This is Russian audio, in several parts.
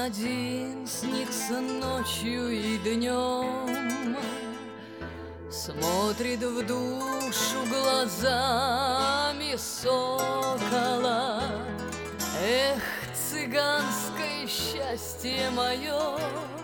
один снится ночью и днем, смотрит в душу глазами сокола. Эх, цыганское счастье мое,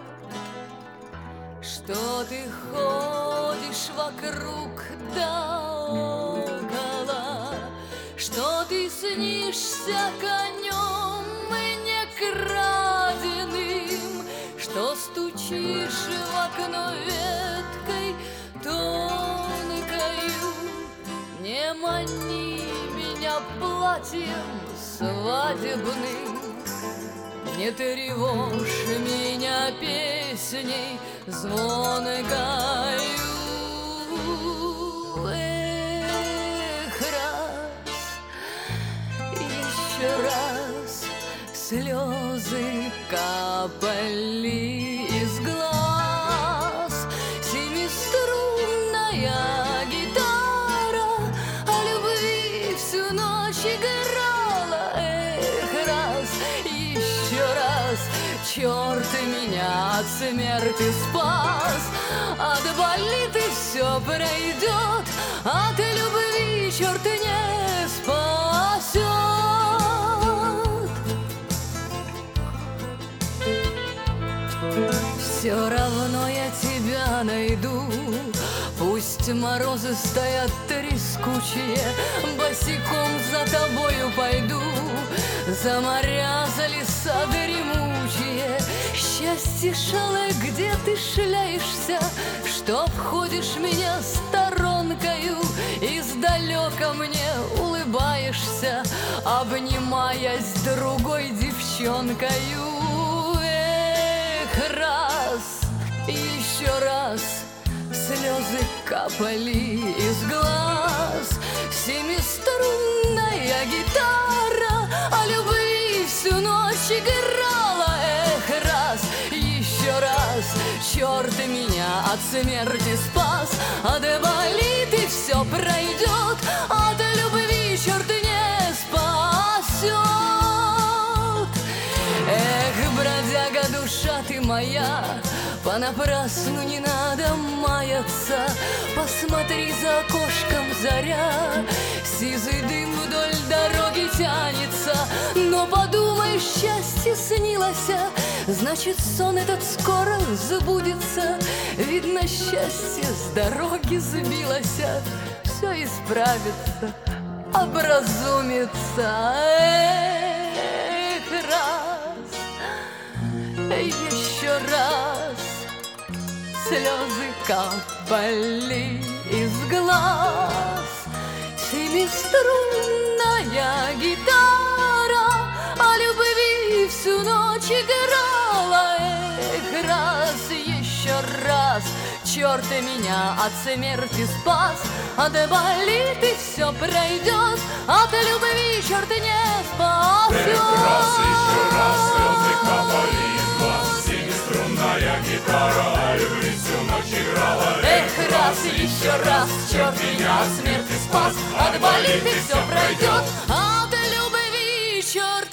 что ты ходишь вокруг да около, что ты снишься конем не краденым, что стучишь в окно веткой тонкою. Не мани меня платьем свадебным, не тревожь меня песней звонкою. Эх, раз, еще раз слезы капали из глаз. Семиструнная гитара о любви всю ночь играла. Эх, раз, еще раз, черт меня от смерти спас. От болиты все пройдет, от любви черт не спасет. Все равно я тебя найду, пусть морозы стоят трескучие, босиком за тобою пойду, за моря, за леса дремучие. Счастье шалое, где ты шляешься, что обходишь меня сторонкою, издалека мне улыбаешься, обнимаясь с другой девчонкою. Эх, раз, еще раз слезы капали из глаз. Семиструнная гитара о любви всю ночь играла. Эх, раз, еще раз, черт меня от смерти спас. От болиты все пройдет, от любви черт не спасет. Эх, бродяга, душа ты моя, понапрасну не надо маяться. Посмотри, за окошком заря, сизый дым вдоль дороги тянется. Но подумай, счастье снилось, значит, сон этот скоро сбудется. Видно, счастье с дороги сбилось, все исправится, образумится. Эх, раз, еще раз слезы капали из глаз. Семиструнная гитара о любви всю ночь играла. Эх, раз, еще раз, черт меня от смерти спас. От болиты все пройдет, от любви черт не спасет. Эх, раз, еще раз слезы капали из глаз. Семиструнная гитара о любви всю ночь играла. Эх, раз, еще раз, черт меня от смерти спас. От болиты все пройдет, от любви черт